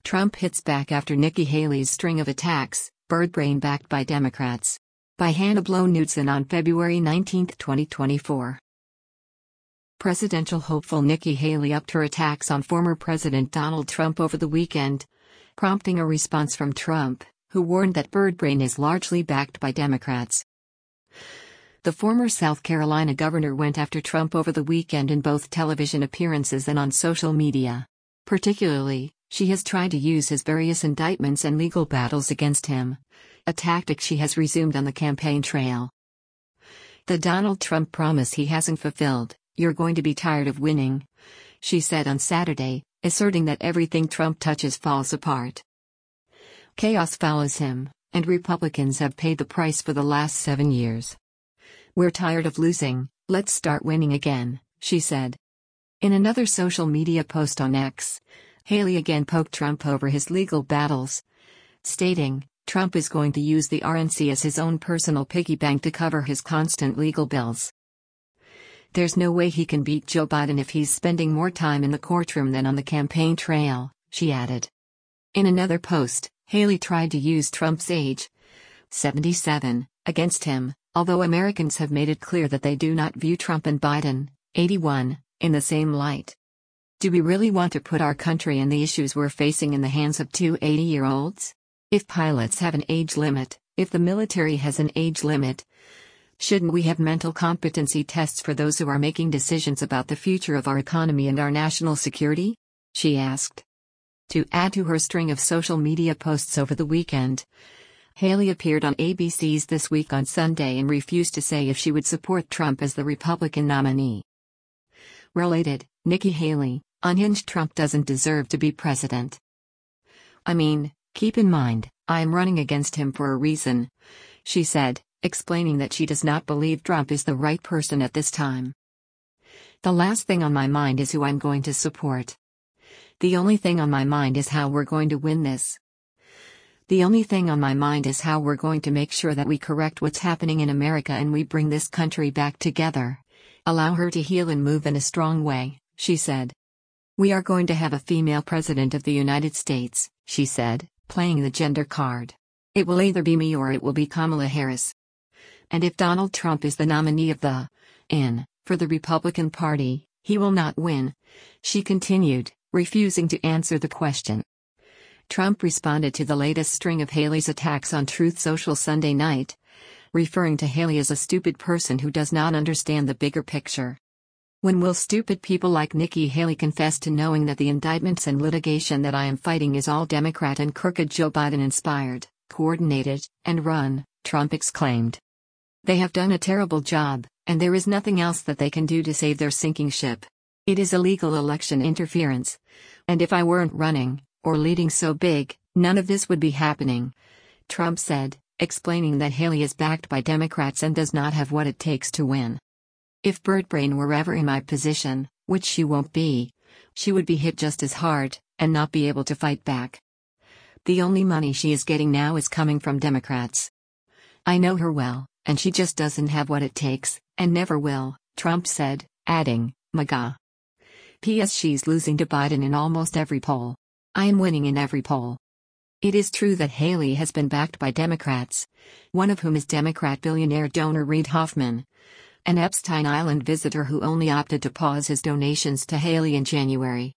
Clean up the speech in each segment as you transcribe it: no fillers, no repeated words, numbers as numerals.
Trump hits back after Nikki Haley's string of attacks, Birdbrain backed by Democrats. By Hannah Blow-Knudsen on February 19, 2024. Presidential hopeful Nikki Haley upped her attacks on former President Donald Trump over the weekend, prompting a response from Trump, who warned that Birdbrain is largely backed by Democrats. The former South Carolina governor went after Trump over the weekend in both television appearances and on social media. Particularly, she has tried to use his various indictments and legal battles against him, a tactic she has resumed on the campaign trail. The Donald Trump promise he hasn't fulfilled, "You're going to be tired of winning," she said on Saturday, asserting that everything Trump touches falls apart. Chaos follows him, and Republicans have paid the price for the last 7 years. "We're tired of losing, let's start winning again," she said. In another social media post on X, Haley again poked Trump over his legal battles, stating, "Trump is going to use the RNC as his own personal piggy bank to cover his constant legal bills. There's no way he can beat Joe Biden if he's spending more time in the courtroom than on the campaign trail," she added. In another post, Haley tried to use Trump's age, 77, against him, although Americans have made it clear that they do not view Trump and Biden, 81, in the same light. Do we really want to put our country and the issues we're facing in the hands of two 80-year-olds? If pilots have an age limit, if the military has an age limit, shouldn't we have mental competency tests for those who are making decisions about the future of our economy and our national security? She asked. To add to her string of social media posts over the weekend, Haley appeared on ABC's This Week on Sunday and refused to say if she would support Trump as the Republican nominee. Related, Nikki Haley, unhinged: "Trump doesn't deserve to be president. I mean, keep in mind, I am running against him for a reason," she said, explaining that she does not believe Trump is the right person at this time. "The last thing on my mind is who I'm going to support. The only thing on my mind is how we're going to win this. The only thing on my mind is how we're going to make sure that we correct what's happening in America and we bring this country back together. Allow her to heal and move in a strong way," she said. "We are going to have a female president of the United States," she said, playing the gender card. "It will either be me or it will be Kamala Harris. And if Donald Trump is the nominee of for the Republican Party, he will not win," she continued, refusing to answer the question. Trump responded to the latest string of Haley's attacks on Truth Social Sunday night, referring to Haley as a stupid person who does not understand the bigger picture. "When will stupid people like Nikki Haley confess to knowing that the indictments and litigation that I am fighting is all Democrat and crooked Joe Biden inspired, coordinated, and run?" Trump exclaimed. "They have done a terrible job, and there is nothing else that they can do to save their sinking ship. It is illegal election interference. And if I weren't running, or leading so big, none of this would be happening," Trump said, explaining that Haley is backed by Democrats and does not have what it takes to win. "If Birdbrain were ever in my position, which she won't be, she would be hit just as hard, and not be able to fight back. The only money she is getting now is coming from Democrats. I know her well, and she just doesn't have what it takes, and never will," Trump said, adding, "MAGA. P.S. She's losing to Biden in almost every poll. I am winning in every poll." It is true that Haley has been backed by Democrats, one of whom is Democrat billionaire donor Reid Hoffman, an Epstein Island visitor who only opted to pause his donations to Haley in January.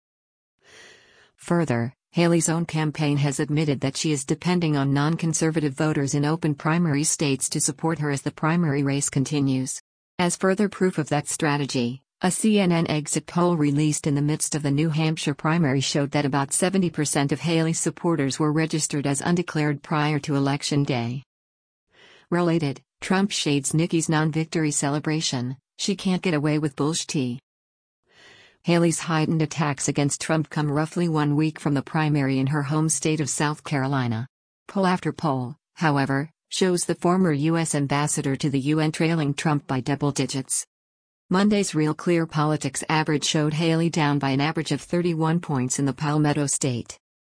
Further, Haley's own campaign has admitted that she is depending on non-conservative voters in open primary states to support her as the primary race continues. As further proof of that strategy, a CNN exit poll released in the midst of the New Hampshire primary showed that about 70% of Haley's supporters were registered as undeclared prior to Election Day. Related, Trump shades Nikki's non-victory celebration: "She can't get away with bullshit." Haley's heightened attacks against Trump come roughly 1 week from the primary in her home state of South Carolina. Poll after poll, however, shows the former U.S. ambassador to the UN trailing Trump by double digits. Monday's Real Clear Politics average showed Haley down by an average of 31 points in the Palmetto State.